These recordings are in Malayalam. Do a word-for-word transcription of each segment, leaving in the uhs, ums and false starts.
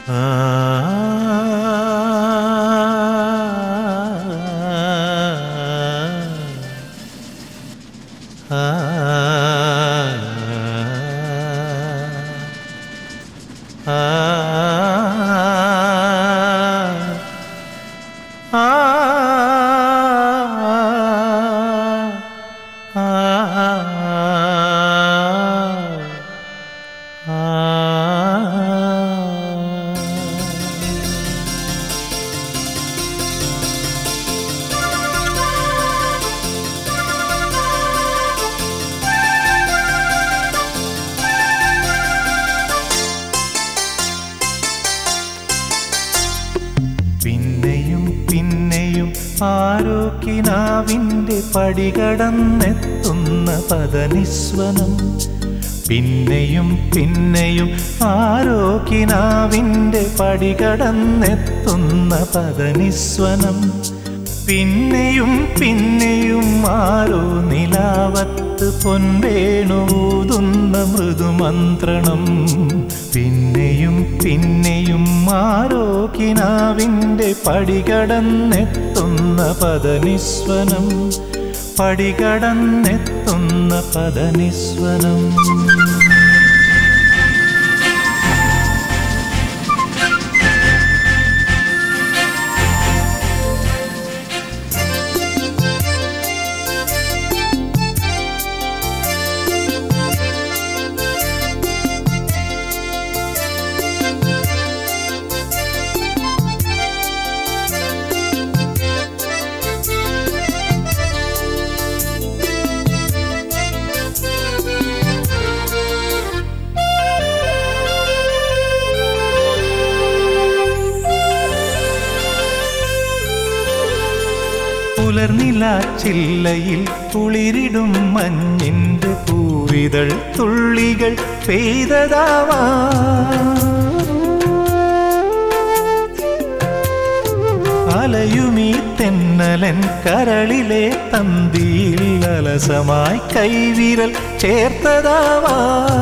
പിന്നെയും പിന്നെയും ആരോ കിനാവിൻ്റെ പടികടന്നെത്തുന്ന പദനിസ്വനം. പിന്നെയും പിന്നെയും ആരോ കിനാവിൻ്റെ പടികടന്നെത്തുന്ന പദനിസ്വനം. പിന്നെയും പിന്നെയും ആരോ നിലാവത്ത് പൊൻവേണൂതുന്ന മൃദുമന്ത്രണം. പിന്നെയും പിന്നെയും ആരോ കിനാവിൻ്റെ പടികടന്നെത്തുന്ന പദനിസ്വനം. പടികടന്നെത്തുന്ന പദനിസ്വനം. പുലർനിലാച്ചില്ലയിൽ കുളിരിടും മഞ്ഞിൻ്റെ പൂവിതൾ തുള്ളികൾ പെയ്തതാവാ. അലയുമീ തെന്നലൻ കരളിലെ തന്തിയിൽ അലസമായി കൈവിരൽ ചേർത്തതാവാ.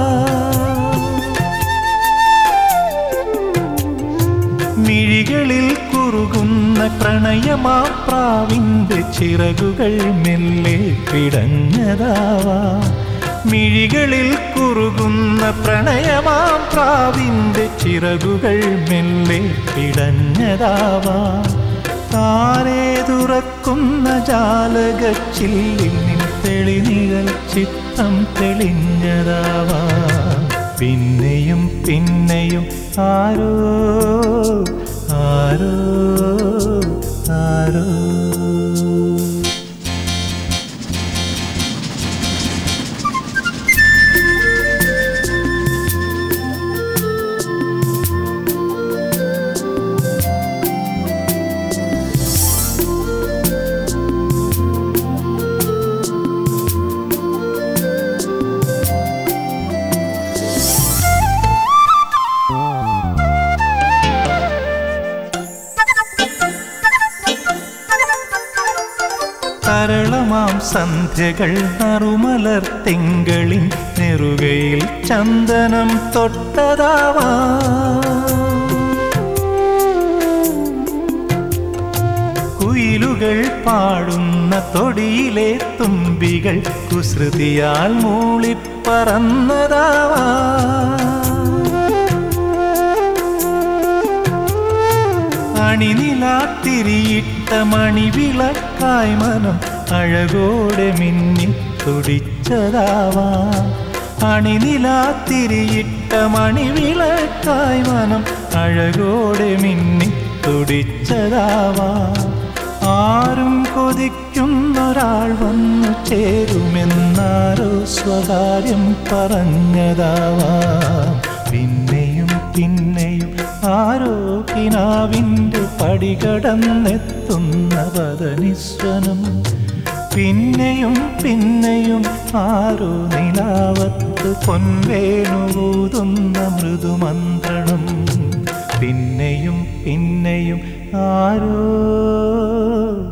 മിഴികളിൽ കുറുകുന്ന പ്രണയമാ പ്രാവിൻ്റെ ചിറകുകൾ മെല്ലെ പിടഞ്ഞതാവാ. മിഴികളിൽ കുറുകുന്ന പ്രണയമാ പ്രാവിൻ്റെ ചിറകുകൾ മെല്ലെ പിടഞ്ഞതാവാ. താരേ തുറക്കുന്ന ജാലകച്ചില്ലിൽ നിൻ തെളിനിഴൽ ചിത്തം തെളിഞ്ഞതാവാ. പിന്നെയും പിന്നെയും ആരോ ആരോ ആരോ സരളമാം സന്ധ്യകൾ നറുമലർ തിങ്കളിൻ നെറുകയിൽ ചന്ദനം തൊട്ടതാവാ. കുയിലുകൾ പാടുന്ന തൊടിയിലെ തുമ്പികൾ കുസൃതിയാൽ മൂളിപ്പറന്നതാവാ. അണിനിലാത്തിരിയിട്ട മണിവിളക്കായി മനം അഴകോടെ മിന്നി തുടിച്ചതാവാ. അണിനിലാത്തിരിയിട്ട മണിവിളക്കായി മനം അഴകോടെ മിന്നി തുടിച്ചതാവാ. ആരും കൊതിക്കുന്നൊരാൾ വന്നു ചേരുമെന്നാരോ സ്വകാര്യം പറഞ്ഞതാവാ. പിന്നെയും പിന്നെയും ആരോ കിനാവിൻ്റെ പടികടന്നെത്തുന്ന പദനിസ്വനം. പിന്നെയും പിന്നെയും ആരോ നിലാവത്ത് പൊൻവേണൂതുന്ന മൃദുമന്ത്രണം. പിന്നെയും പിന്നെയും ആരോ